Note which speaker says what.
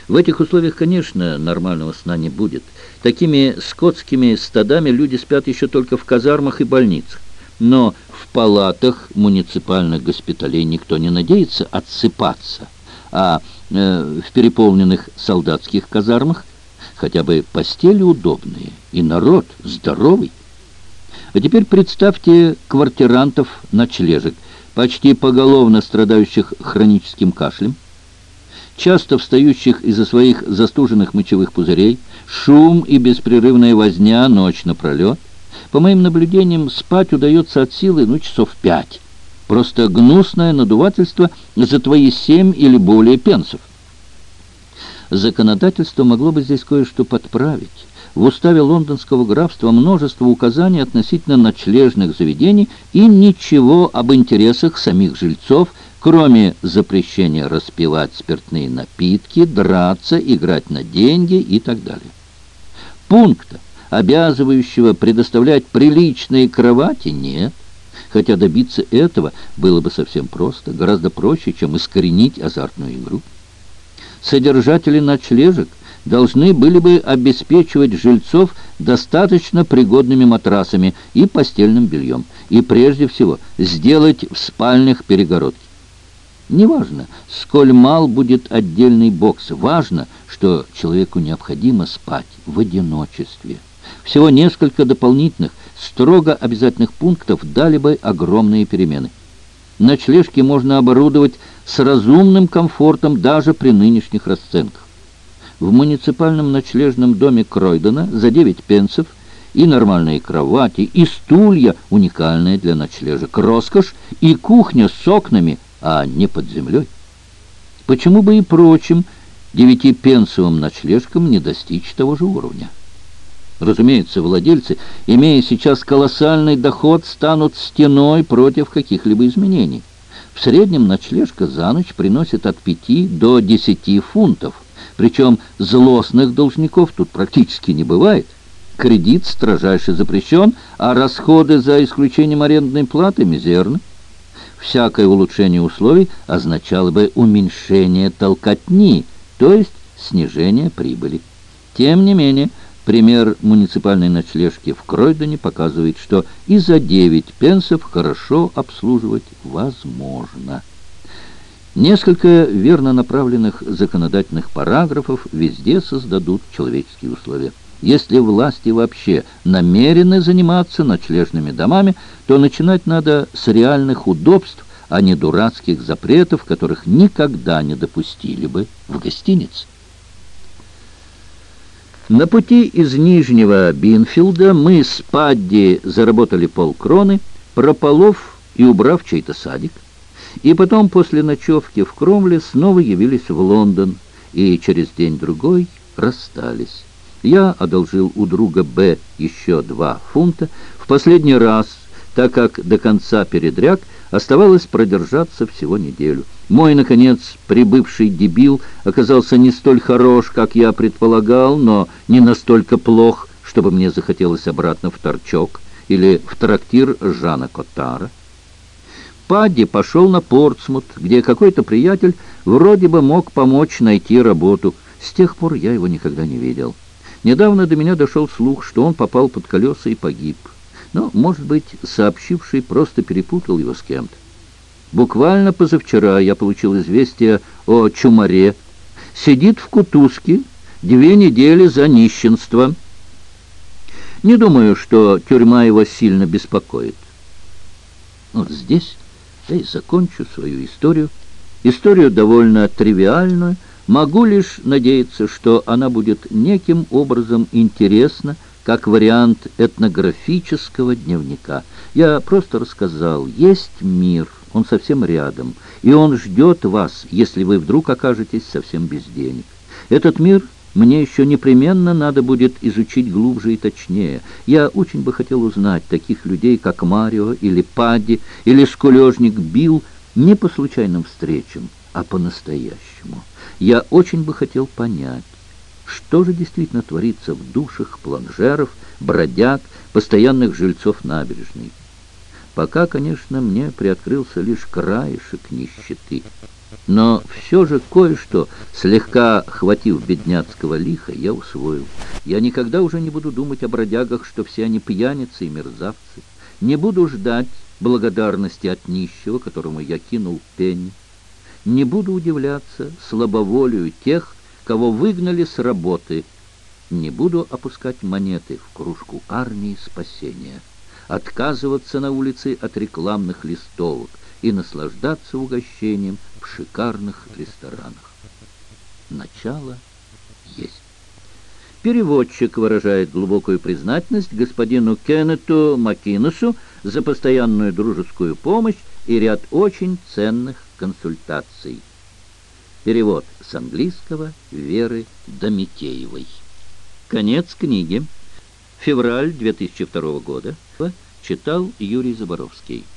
Speaker 1: В этих условиях, конечно, нормального сна не будет. Такими скотскими стадами люди спят еще только в казармах и больницах. Но в палатах муниципальных госпиталей никто не надеется отсыпаться, а в переполненных солдатских казармах хотя бы постели удобные и народ здоровый. А теперь представьте квартирантов ночлежек, почти поголовно страдающих хроническим кашлем, часто встающих из-за своих застуженных мочевых пузырей, шум и беспрерывная возня ночь напролет. По моим наблюдениям, спать удается от силы, часов 5. Просто гнусное надувательство за твои 7 или более пенсов. Законодательство могло бы здесь кое-что подправить. В уставе лондонского графства множество указаний относительно ночлежных заведений и ничего об интересах самих жильцов, кроме запрещения распивать спиртные напитки, драться, играть на деньги и так далее. Пункта, обязывающего предоставлять приличные кровати, нет. Хотя добиться этого было бы совсем просто, гораздо проще, чем искоренить азартную игру. Содержатели ночлежек должны были бы обеспечивать жильцов достаточно пригодными матрасами и постельным бельем, и прежде всего сделать в спальнях перегородки. Неважно, сколь мал будет отдельный бокс, важно, что человеку необходимо спать в одиночестве. Всего несколько дополнительных, строго обязательных пунктов дали бы огромные перемены. Ночлежки можно оборудовать с разумным комфортом даже при нынешних расценках. В муниципальном ночлежном доме Кройдона за 9 пенсов и нормальные кровати, и стулья, уникальные для ночлежек, роскошь, и кухня с окнами, а не под землей. Почему бы и прочим 9-пенсовым ночлежкам не достичь того же уровня? Разумеется, владельцы, имея сейчас колоссальный доход, станут стеной против каких-либо изменений. В среднем ночлежка за ночь приносит от 5 до 10 фунтов. Причем злостных должников тут практически не бывает. Кредит строжайше запрещен, а расходы за исключением арендной платы мизерны. Всякое улучшение условий означало бы уменьшение толкотни, то есть снижение прибыли. Тем не менее, пример муниципальной ночлежки в Кройдоне показывает, что и за 9 пенсов хорошо обслуживать возможно. Несколько верно направленных законодательных параграфов везде создадут человеческие условия. Если власти вообще намерены заниматься ночлежными домами, то начинать надо с реальных удобств, а не дурацких запретов, которых никогда не допустили бы в гостинице. На пути из Нижнего Бинфилда мы с Падди заработали полкроны, прополов и убрав чей-то садик, и потом после ночевки в Кромле снова явились в Лондон и через день-другой расстались. Я одолжил у друга Б еще 2 фунта, в последний раз, так как до конца передряг оставалось продержаться всего неделю. Мой, наконец, прибывший дебил оказался не столь хорош, как я предполагал, но не настолько плох, чтобы мне захотелось обратно в Торчок или в трактир Жана Коттара. Падди пошел на Портсмут, где какой-то приятель вроде бы мог помочь найти работу. С тех пор я его никогда не видел. Недавно до меня дошел слух, что он попал под колеса и погиб. Но, может быть, сообщивший просто перепутал его с кем-то. Буквально позавчера я получил известие о Чумаре. Сидит в кутузке 2 недели за нищенство. Не думаю, что тюрьма его сильно беспокоит. Вот здесь я и закончу свою историю. Историю довольно тривиальную. Могу лишь надеяться, что она будет неким образом интересна, как вариант этнографического дневника. Я просто рассказал, есть мир, он совсем рядом, и он ждет вас, если вы вдруг окажетесь совсем без денег. Этот мир мне еще непременно надо будет изучить глубже и точнее. Я очень бы хотел узнать таких людей, как Марио или Падди, или скулежник Билл, не по случайным встречам, а по-настоящему. Я очень бы хотел понять, что же действительно творится в душах планжеров, бродяг, постоянных жильцов набережной. Пока, конечно, мне приоткрылся лишь краешек нищеты. Но все же кое-что, слегка хватив бедняцкого лиха, я усвоил. Я никогда уже не буду думать о бродягах, что все они пьяницы и мерзавцы. Не буду ждать благодарности от нищего, которому я кинул пенни. Не буду удивляться слабоволию тех, кого выгнали с работы. Не буду опускать монеты в кружку армии спасения, отказываться на улице от рекламных листовок и наслаждаться угощением в шикарных ресторанах. Начало есть. Переводчик выражает глубокую признательность господину Кеннету Макинесу за постоянную дружескую помощь и ряд очень ценных консультаций. Перевод с английского Веры Домитеевой. Конец книги. Февраль 2002 года. Читал Юрий Заборовский.